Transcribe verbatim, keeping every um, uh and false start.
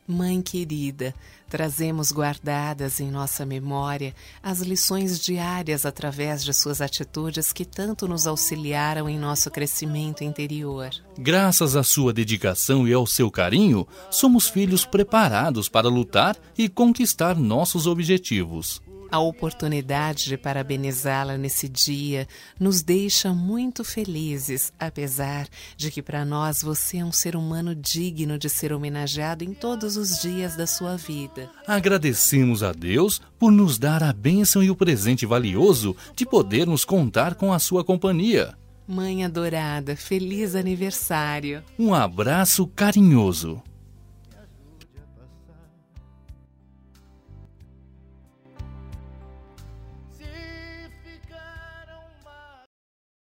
Mãe querida, trazemos guardadas em nossa memória as lições diárias através de suas atitudes que tanto nos auxiliaram em nosso crescimento interior. Graças à sua dedicação e ao seu carinho, somos filhos preparados para lutar e conquistar nossos objetivos. A oportunidade de parabenizá-la nesse dia nos deixa muito felizes, apesar de que para nós você é um ser humano digno de ser homenageado em todos os dias da sua vida. Agradecemos a Deus por nos dar a bênção e o presente valioso de podermos contar com a sua companhia. Mãe adorada, feliz aniversário! Um abraço carinhoso.